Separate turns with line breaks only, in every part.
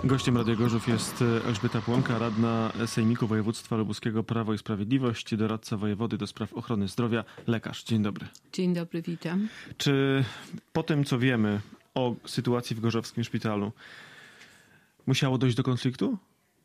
Gościem Radia Gorzów jest Elżbieta Płonka, radna Sejmiku Województwa Lubuskiego Prawo i Sprawiedliwość, doradca wojewody do spraw ochrony zdrowia, lekarz. Dzień dobry.
Dzień dobry, witam.
Czy po tym, co wiemy o sytuacji w gorzowskim szpitalu, musiało dojść do konfliktu?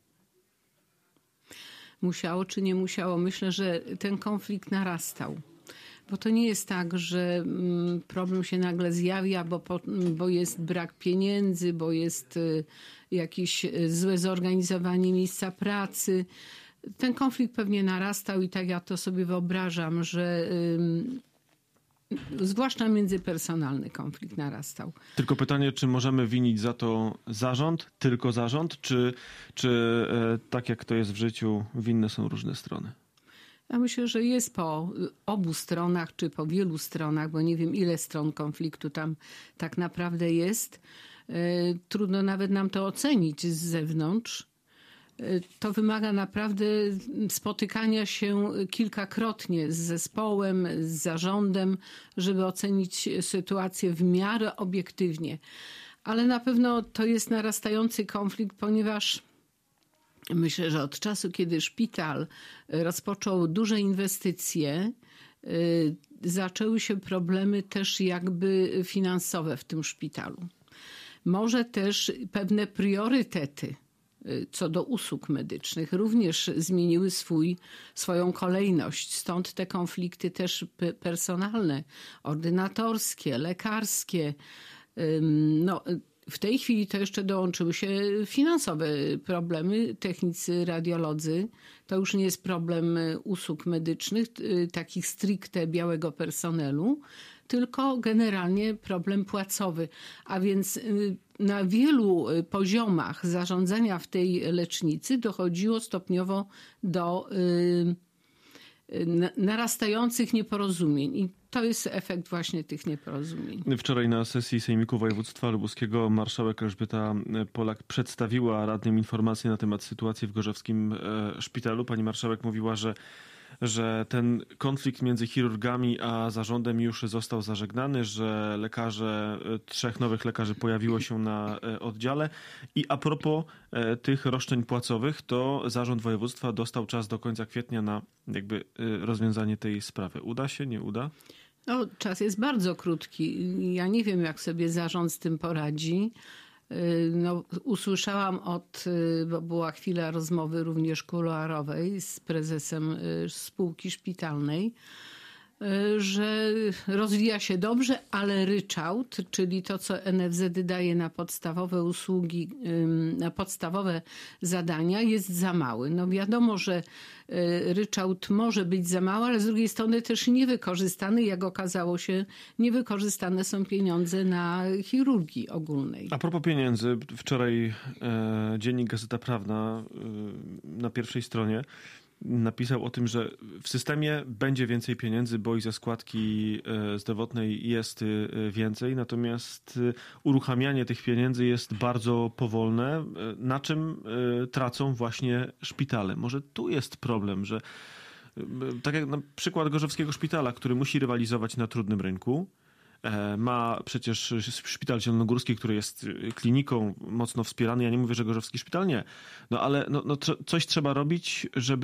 Musiało czy nie musiało? Myślę, że ten konflikt narastał. Bo to nie jest tak, że problem się nagle zjawia, bo jest brak pieniędzy, bo jest jakieś złe zorganizowanie miejsca pracy. Ten konflikt pewnie narastał i tak ja to sobie wyobrażam, że zwłaszcza międzypersonalny konflikt narastał.
Tylko pytanie, czy możemy winić za to zarząd, tylko zarząd, czy tak jak to jest w życiu, winne są różne strony?
Ja myślę, że jest po obu stronach, czy po wielu stronach, bo nie wiem, ile stron konfliktu tam tak naprawdę jest. Trudno nawet nam to ocenić z zewnątrz. To wymaga naprawdę spotykania się kilkakrotnie z zespołem, z zarządem, żeby ocenić sytuację w miarę obiektywnie. Ale na pewno to jest narastający konflikt, ponieważ myślę, że od czasu, kiedy szpital rozpoczął duże inwestycje, zaczęły się problemy też jakby finansowe w tym szpitalu. Może też pewne priorytety co do usług medycznych również zmieniły swoją kolejność. Stąd te konflikty też personalne, ordynatorskie, lekarskie. W tej chwili to jeszcze dołączyły się finansowe problemy. Technicy, radiolodzy, to już nie jest problem usług medycznych, takich stricte białego personelu, tylko generalnie problem płacowy. A więc na wielu poziomach zarządzania w tej lecznicy dochodziło stopniowo do narastających nieporozumień. I to jest efekt właśnie tych nieporozumień.
Wczoraj na sesji Sejmiku Województwa Lubuskiego marszałek Elżbieta Polak przedstawiła radnym informacje na temat sytuacji w gorzowskim szpitalu. Pani marszałek mówiła, że ten konflikt między chirurgami a zarządem już został zażegnany, że trzech nowych lekarzy pojawiło się na oddziale. I a propos tych roszczeń płacowych, to zarząd województwa dostał czas do końca kwietnia na jakby rozwiązanie tej sprawy. Uda się, nie uda?
No, czas jest bardzo krótki. Ja nie wiem, jak sobie zarząd z tym poradzi. Usłyszałam bo była chwila rozmowy również kuluarowej z prezesem spółki szpitalnej, że rozwija się dobrze, ale ryczałt, czyli to, co NFZ daje na podstawowe usługi, na podstawowe zadania, jest za mały. No wiadomo, że ryczałt może być za mały, ale z drugiej strony też niewykorzystany. Jak okazało się, niewykorzystane są pieniądze na chirurgii ogólnej.
A propos pieniędzy, wczoraj dziennik Gazeta Prawna na pierwszej stronie napisał o tym, że w systemie będzie więcej pieniędzy, bo i ze składki zdrowotnej jest więcej, natomiast uruchamianie tych pieniędzy jest bardzo powolne, na czym tracą właśnie szpitale. Może tu jest problem, że tak jak na przykład gorzowskiego szpitala, który musi rywalizować na trudnym rynku, ma przecież szpital zielonogórski, który jest kliniką mocno wspierany. Ja nie mówię, że gorzowski szpital nie. No ale coś trzeba robić,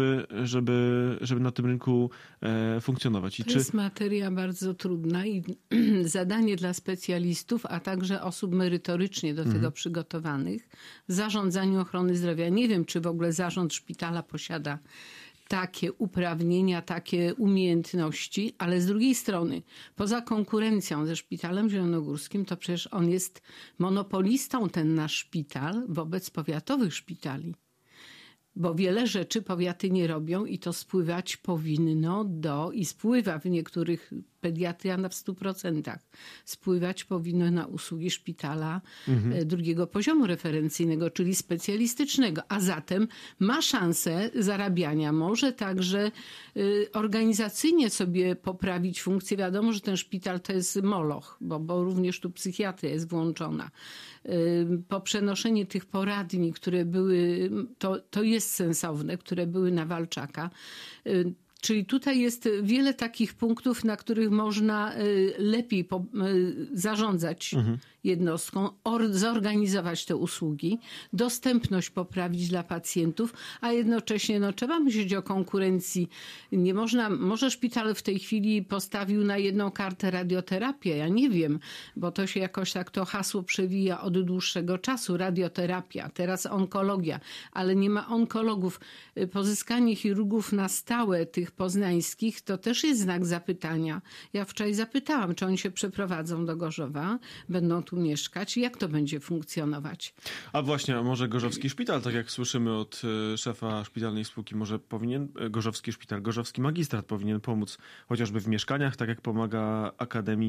żeby na tym rynku funkcjonować.
To jest materia bardzo trudna i zadanie dla specjalistów, a także osób merytorycznie do tego przygotowanych w zarządzaniu ochrony zdrowia. Nie wiem, czy w ogóle zarząd szpitala posiada takie uprawnienia, takie umiejętności, ale z drugiej strony, poza konkurencją ze Szpitalem Zielonogórskim, to przecież on jest monopolistą, ten nasz szpital, wobec powiatowych szpitali. Bo wiele rzeczy powiaty nie robią i to spływać powinno i spływa w niektórych pediatria w 100%. Spływać powinno na usługi szpitala drugiego poziomu referencyjnego, czyli specjalistycznego. A zatem ma szansę zarabiania. Może także organizacyjnie sobie poprawić funkcję. Wiadomo, że ten szpital to jest moloch, bo również tu psychiatria jest włączona. Poprzenoszenie tych poradni, które były, to jest sensowne, które były na Walczaka. Czyli tutaj jest wiele takich punktów, na których można lepiej zarządzać jednostką, zorganizować te usługi, dostępność poprawić dla pacjentów, a jednocześnie trzeba myśleć o konkurencji. Nie można, może szpital w tej chwili postawił na jedną kartę radioterapię, ja nie wiem, bo to się jakoś tak to hasło przewija od dłuższego czasu, radioterapia, teraz onkologia, ale nie ma onkologów. Pozyskanie chirurgów na stałe tych poznańskich to też jest znak zapytania. Ja wczoraj zapytałam, czy oni się przeprowadzą do Gorzowa, będą tu mieszkać, jak to będzie funkcjonować.
A właśnie, a może Gorzowski Szpital, tak jak słyszymy od szefa szpitalnej spółki, może powinien Gorzowski Szpital, Gorzowski Magistrat powinien pomóc chociażby w mieszkaniach, tak jak pomaga Akademii,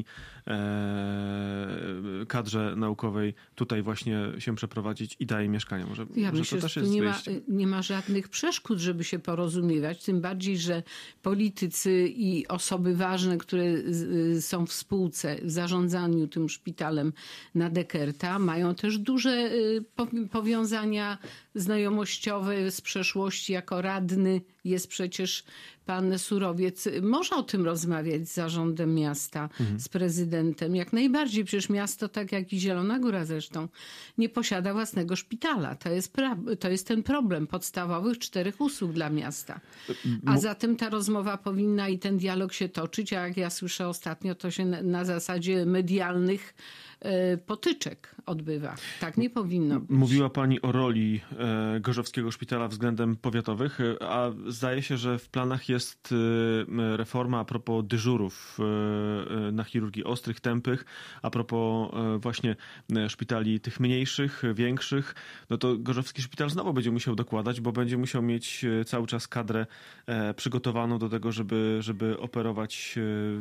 kadrze naukowej tutaj właśnie się przeprowadzić i daje mieszkania. Może
myślę,
to też
że
jest
nie ma żadnych przeszkód, żeby się porozumiewać, tym bardziej, że politycy i osoby ważne, które są w spółce, w zarządzaniu tym szpitalem na Dekerta, mają też duże powiązania znajomościowe z przeszłości. Jako radny jest przecież pan Surowiec. Można o tym rozmawiać z zarządem miasta, z prezydentem. Jak najbardziej. Przecież miasto, tak jak i Zielona Góra zresztą, nie posiada własnego szpitala. To jest ten problem podstawowych 4 usług dla miasta. A zatem ta rozmowa powinna i ten dialog się toczyć, a jak ja słyszę ostatnio, to się na zasadzie medialnych potyczek odbywa. Tak nie powinno być.
Mówiła pani o roli Gorzowskiego Szpitala względem powiatowych, a zdaje się, że w planach jest reforma a propos dyżurów na chirurgii ostrych, tępych, a propos właśnie szpitali tych mniejszych, większych. No to Gorzowski Szpital znowu będzie musiał dokładać, bo będzie musiał mieć cały czas kadrę przygotowaną do tego, żeby operować,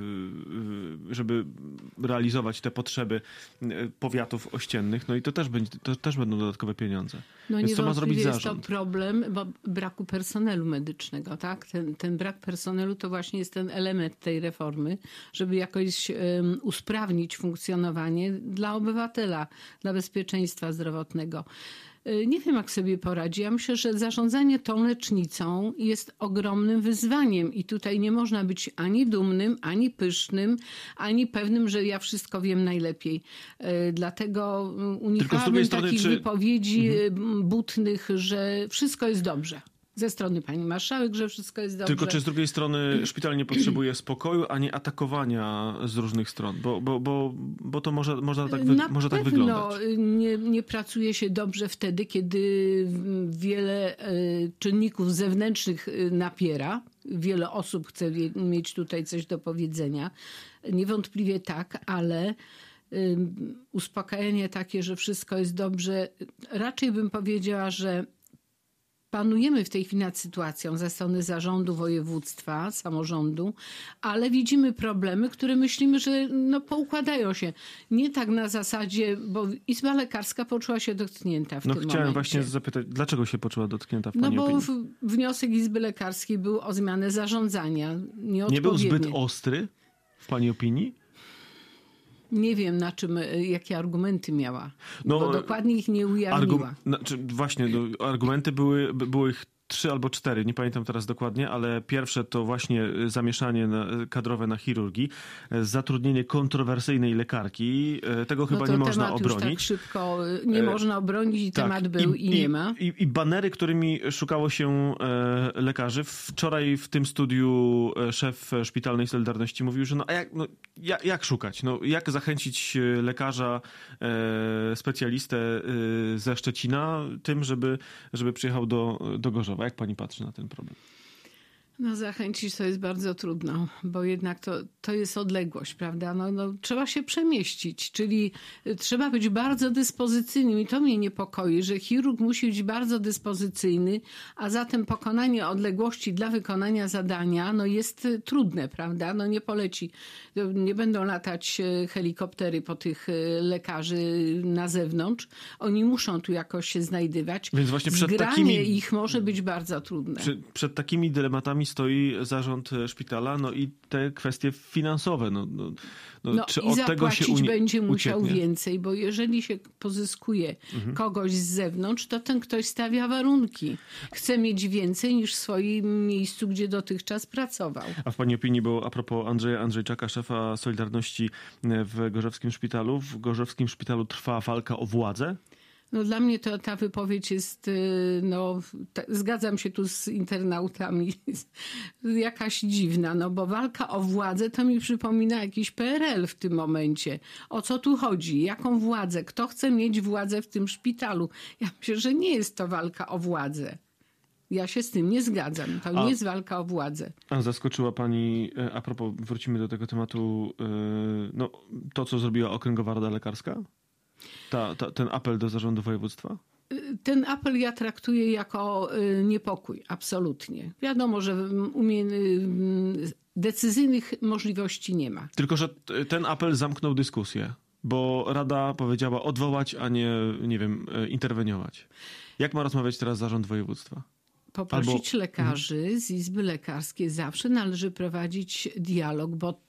żeby realizować te potrzeby powiatów ościennych, no i to też będą dodatkowe pieniądze.
No
więc co ma zrobić zarząd?
Jest to problem braku personelu medycznego, tak? Ten brak personelu to właśnie jest ten element tej reformy, żeby jakoś usprawnić funkcjonowanie dla obywatela, dla bezpieczeństwa zdrowotnego. Nie wiem, jak sobie poradzi. Ja myślę, że zarządzanie tą lecznicą jest ogromnym wyzwaniem i tutaj nie można być ani dumnym, ani pysznym, ani pewnym, że ja wszystko wiem najlepiej. Dlatego unikałabym takich wypowiedzi butnych, że wszystko jest dobrze. Ze strony pani marszałek, że wszystko jest dobrze.
Tylko czy z drugiej strony szpital nie potrzebuje spokoju, a nie atakowania z różnych stron? Bo to może tak wyglądać.
Nie pracuje się dobrze wtedy, kiedy wiele czynników zewnętrznych napiera. Wiele osób chce mieć tutaj coś do powiedzenia. Niewątpliwie tak, ale uspokajanie takie, że wszystko jest dobrze, raczej bym powiedziała, że panujemy w tej chwili nad sytuacją ze strony zarządu województwa, samorządu, ale widzimy problemy, które myślimy, że poukładają się. Nie tak na zasadzie, bo Izba Lekarska poczuła się dotknięta w tym momencie.
Chciałem właśnie zapytać, dlaczego się poczuła dotknięta w pani opinii?
Wniosek Izby Lekarskiej był o zmianę zarządzania.
Nie był zbyt ostry w pani opinii?
Nie wiem, jakie argumenty miała, bo dokładnie ich nie ujawniła.
Argumenty były ich 3 albo 4, nie pamiętam teraz dokładnie, ale pierwsze to właśnie zamieszanie kadrowe na chirurgii, zatrudnienie kontrowersyjnej lekarki, tego chyba nie można obronić.
Już tak szybko nie można obronić i temat był i nie ma.
I banery, którymi szukało się lekarzy. Wczoraj w tym studiu szef Szpitalnej Solidarności mówił, że jak szukać? Jak zachęcić lekarza, specjalistę ze Szczecina tym, żeby przyjechał do Gorzowa? Jak pani patrzy na ten problem?
Zachęcić to jest bardzo trudno, bo jednak to jest odległość, prawda? Trzeba się przemieścić, czyli trzeba być bardzo dyspozycyjnym i to mnie niepokoi, że chirurg musi być bardzo dyspozycyjny, a zatem pokonanie odległości dla wykonania zadania jest trudne, prawda? Nie poleci. Nie będą latać helikoptery po tych lekarzy na zewnątrz. Oni muszą tu jakoś się znajdywać.
Więc właśnie
Zgranie ich może być bardzo trudne.
Przed takimi dylematami stoi zarząd szpitala, no i te kwestie finansowe. Czy
i
od tego się
zapłacić będzie musiał
ucieknie?
więcej, bo jeżeli się pozyskuje kogoś z zewnątrz, to ten ktoś stawia warunki. Chce mieć więcej niż w swoim miejscu, gdzie dotychczas pracował.
A w pani opinii, bo a propos Andrzeja Andrzejczaka, szefa Solidarności w Gorzewskim Szpitalu, w Gorzewskim Szpitalu trwa walka o władzę?
No dla mnie ta wypowiedź jest, zgadzam się tu z internautami, jakaś dziwna, no bo walka o władzę to mi przypomina jakiś PRL w tym momencie. O co tu chodzi? Jaką władzę? Kto chce mieć władzę w tym szpitalu? Ja myślę, że nie jest to walka o władzę. Ja się z tym nie zgadzam. To nie jest walka o władzę.
A zaskoczyła pani, a propos, wrócimy do tego tematu, to co zrobiła Okręgowa Rada Lekarska? Ten apel do zarządu województwa?
Ten apel ja traktuję jako niepokój, absolutnie. Wiadomo, że decyzyjnych możliwości nie ma.
Tylko że ten apel zamknął dyskusję, bo Rada powiedziała odwołać, a nie wiem, interweniować. Jak ma rozmawiać teraz zarząd województwa?
Poprosić lekarzy z Izby Lekarskiej. Zawsze należy prowadzić dialog, bo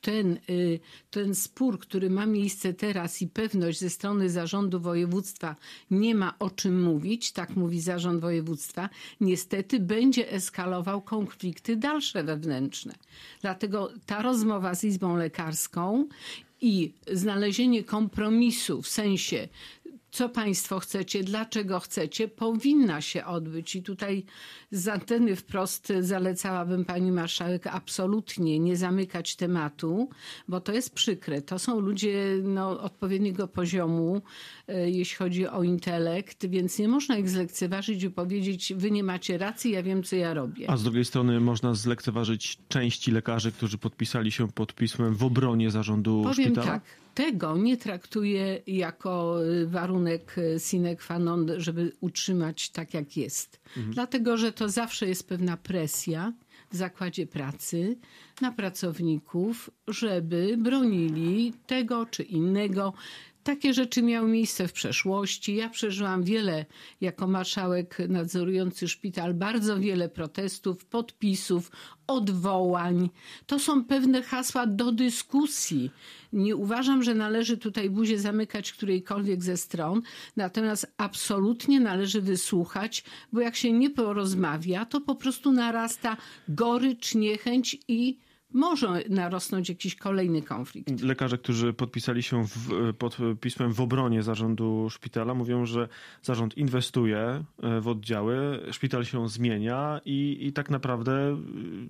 ten spór, który ma miejsce teraz i pewność ze strony zarządu województwa nie ma o czym mówić, tak mówi zarząd województwa, niestety będzie eskalował konflikty dalsze wewnętrzne. Dlatego ta rozmowa z Izbą Lekarską i znalezienie kompromisu w sensie co państwo chcecie, dlaczego chcecie, powinna się odbyć. I tutaj z anteny wprost zalecałabym pani marszałek absolutnie nie zamykać tematu, bo to jest przykre. To są ludzie odpowiedniego poziomu, jeśli chodzi o intelekt, więc nie można ich zlekceważyć i powiedzieć, wy nie macie racji, ja wiem, co ja robię.
A z drugiej strony można zlekceważyć części lekarzy, którzy podpisali się pod pismem w obronie zarządu szpitala?
Powiem tak. Tego nie traktuję jako warunek sine qua non, żeby utrzymać tak, jak jest. Dlatego, że to zawsze jest pewna presja w zakładzie pracy na pracowników, żeby bronili tego czy innego. Takie rzeczy miały miejsce w przeszłości. Ja przeżyłam wiele, jako marszałek nadzorujący szpital, bardzo wiele protestów, podpisów, odwołań. To są pewne hasła do dyskusji. Nie uważam, że należy tutaj buzię zamykać którejkolwiek ze stron, natomiast absolutnie należy wysłuchać, bo jak się nie porozmawia, to po prostu narasta gorycz, niechęć i może narosnąć jakiś kolejny konflikt.
Lekarze, którzy podpisali się pod pismem w obronie zarządu szpitala, mówią, że zarząd inwestuje w oddziały, szpital się zmienia i tak naprawdę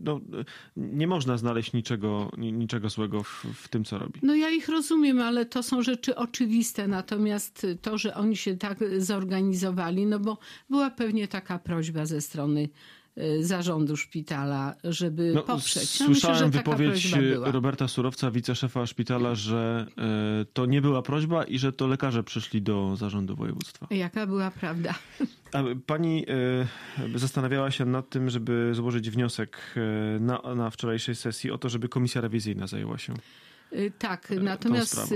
nie można znaleźć niczego złego w tym, co robi.
No ja ich rozumiem, ale to są rzeczy oczywiste. Natomiast to, że oni się tak zorganizowali, bo była pewnie taka prośba ze strony zarządu szpitala, żeby poprzeć.
Słyszałem
myślę, że
wypowiedź Roberta Surowca, wiceszefa szpitala, że to nie była prośba i że to lekarze przyszli do zarządu województwa.
Jaka była prawda?
A pani zastanawiała się nad tym, żeby złożyć wniosek na wczorajszej sesji o to, żeby komisja rewizyjna zajęła się
tak, natomiast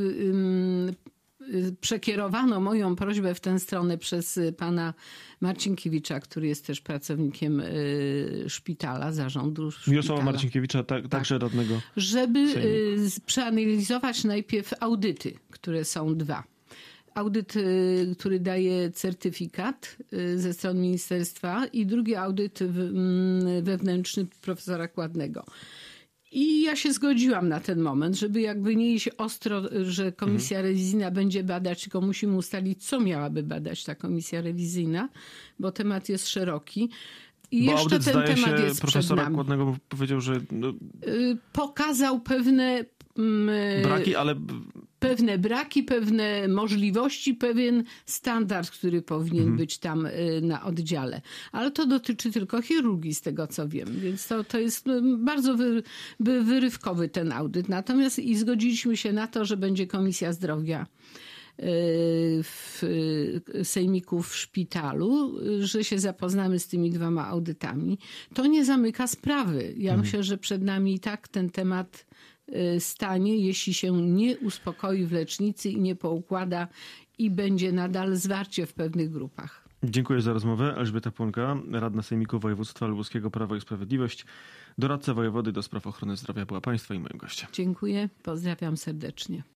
przekierowano moją prośbę w tę stronę przez pana Marcinkiewicza, który jest też pracownikiem szpitala, zarządu szpitala.
Mirosława Marcinkiewicza, także radnego.
Żeby przeanalizować najpierw audyty, które są dwa. Audyt, który daje certyfikat ze strony ministerstwa i drugi audyt wewnętrzny profesora Kładnego. I ja się zgodziłam na ten moment, żeby jakby nie iść ostro, że komisja rewizyjna będzie badać, tylko musimy ustalić, co miałaby badać ta komisja rewizyjna, bo temat jest szeroki. I
bo
jeszcze ten temat jest
profesora Kładnego powiedział, że
pokazał pewne
braki, ale
pewne braki, pewne możliwości, pewien standard, który powinien być tam na oddziale. Ale to dotyczy tylko chirurgii, z tego co wiem. Więc to jest bardzo wyrywkowy ten audyt. Natomiast i zgodziliśmy się na to, że będzie Komisja Zdrowia w sejmiku w szpitalu, że się zapoznamy z tymi dwoma audytami. To nie zamyka sprawy. Ja myślę, że przed nami i tak ten temat stanie, jeśli się nie uspokoi w lecznicy i nie poukłada i będzie nadal zwarcie w pewnych grupach.
Dziękuję za rozmowę. Elżbieta Płonka, radna Sejmiku Województwa Lubuskiego Prawo i Sprawiedliwość, doradca wojewody do spraw ochrony zdrowia była państwa i moim gościem.
Dziękuję, pozdrawiam serdecznie.